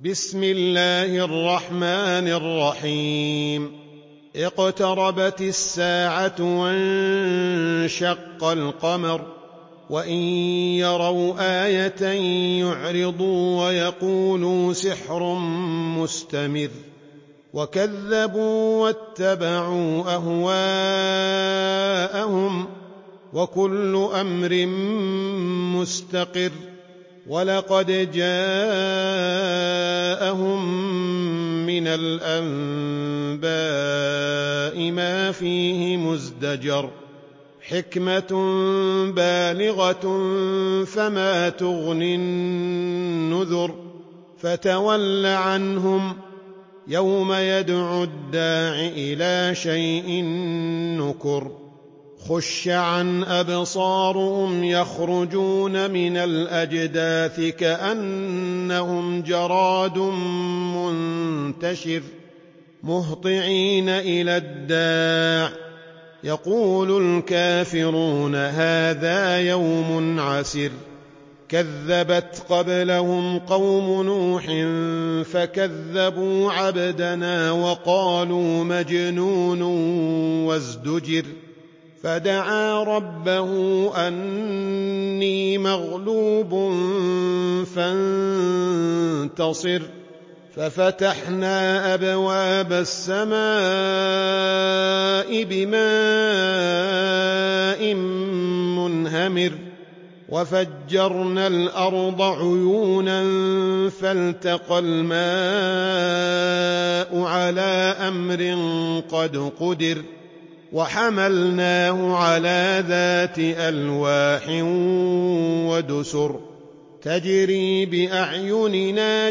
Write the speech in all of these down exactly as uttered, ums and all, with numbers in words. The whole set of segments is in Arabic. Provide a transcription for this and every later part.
بسم الله الرحمن الرحيم اقتربت الساعة وانشق القمر وإن يروا آية يعرضوا ويقولوا سحر مستمر وكذبوا واتبعوا أهواءهم وكل أمر مستقر ولقد جاءهم من الأنباء ما فيه مزدجر حكمة بالغة فما تغني النذر فتول عنهم يوم يدعو الداع إلى شيء نكر خش عن أبصارهم يخرجون من الأجداث كأنهم جراد منتشر مهطعين إلى الداع يقول الكافرون هذا يوم عسر كذبت قبلهم قوم نوح فكذبوا عبدنا وقالوا مجنون وازدجر فدعا ربه أني مغلوب فانتصر ففتحنا أبواب السماء بماء منهمر وفجرنا الأرض عيونا فالتقى الماء على أمر قد قدر وحملناه على ذات ألواح ودسر تجري بأعيننا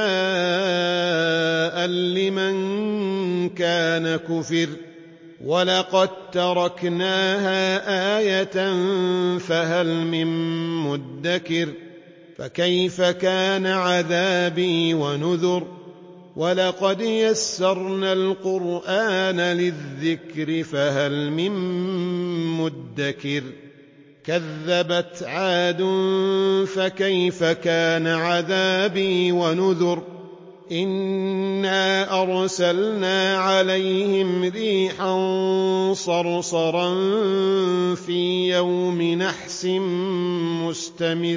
جزاء لمن كان كفر ولقد تركناها آية فهل من مدكر فكيف كان عذابي ونذر ولقد يسرنا القرآن للذكر فهل من مدكر كذبت عاد فكيف كان عذابي ونذر إنا أرسلنا عليهم ريحا صرصرا في يوم نحس مستمر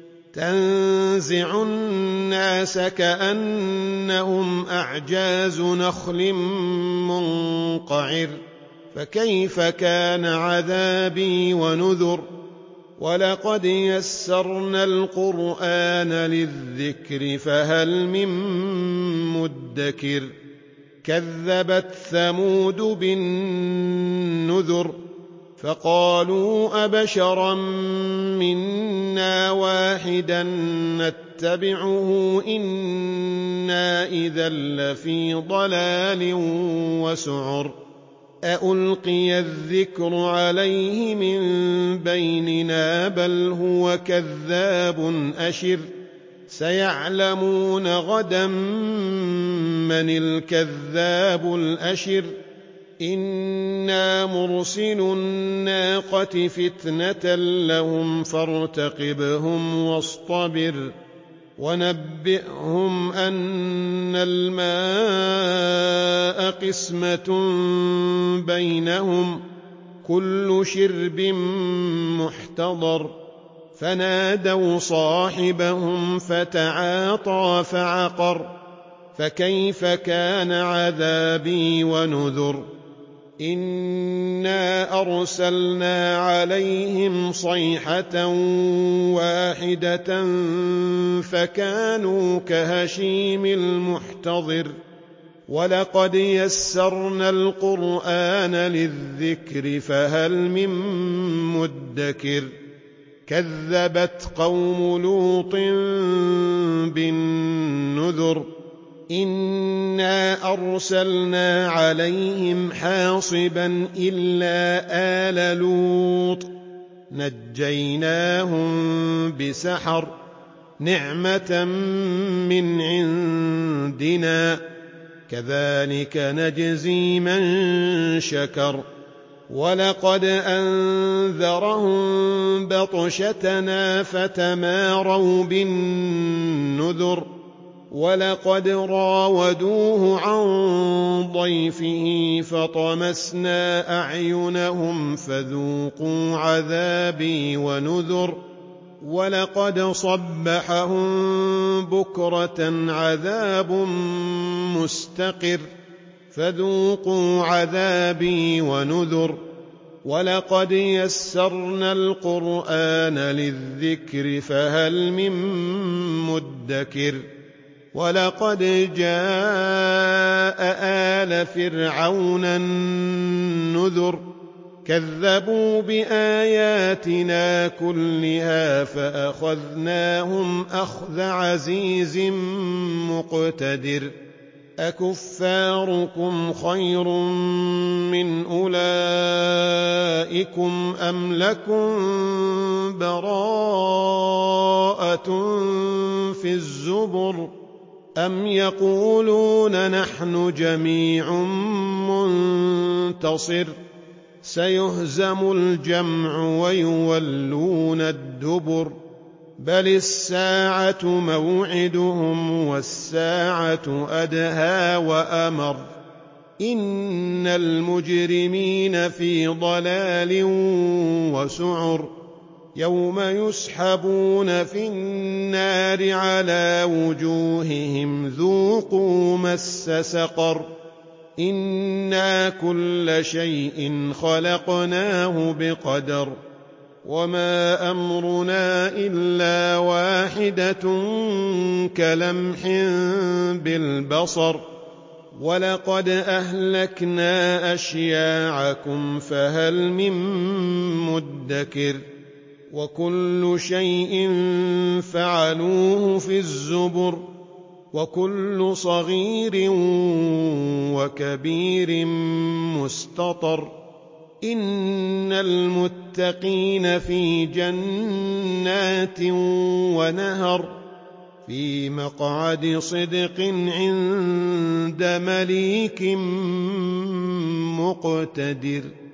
تنزع الناس كأنهم أعجاز نخل منقعر فكيف كان عذابي ونذر ولقد يسرنا القرآن للذكر فهل من مدكر كذبت ثمود بالنذر فقالوا أبشرا منا واحدا نتبعه إنا إذا لفي ضلال وسعر أألقي الذكر عليه من بيننا بل هو كذاب أشر سيعلمون غدا من الكذاب الأشر إنا مرسل الناقة فتنة لهم فارتقبهم واصطبر ونبئهم أن الماء قسمة بينهم كل شرب محتضر فنادوا صاحبهم فتعاطى فعقر فكيف كان عذابي ونذر إنا أرسلنا عليهم صيحة واحدة فكانوا كهشيم المحتضر ولقد يسرنا القرآن للذكر فهل من مدكر كذبت قوم لوط بالنذر إنا أرسلنا عليهم حاصبا إلا آل لوط نجيناهم بسحر نعمة من عندنا كذلك نجزي من شكر ولقد أنذرهم بطشتنا فتماروا بالنذر ولقد راودوه عن ضيفه فطمسنا أعينهم فذوقوا عذابي ونذر ولقد صبحهم بكرة عذاب مستقر فذوقوا عذابي ونذر ولقد يسرنا القرآن للذكر فهل من مدكر ولقد جاء آل فرعون النذر كذبوا بآياتنا كلها فأخذناهم أخذ عزيز مقتدر أكفاركم خير من أولئكم أم لكم براءة في الزبر أم يقولون نحن جميع منتصر سيهزم الجمع ويولون الدبر بل الساعة موعدهم والساعة أدهى وأمر إن المجرمين في ضلال وسعر يوم يسحبون في النار على وجوههم ذوقوا مس سقر إنا كل شيء خلقناه بقدر وما أمرنا إلا واحدة كلمح بالبصر ولقد أهلكنا أشياعكم فهل من مدكر وكل شيء فعلوه في الزبر وكل صغير وكبير مستطر إن المتقين في جنات ونهر في مقعد صدق عند مليك مقتدر.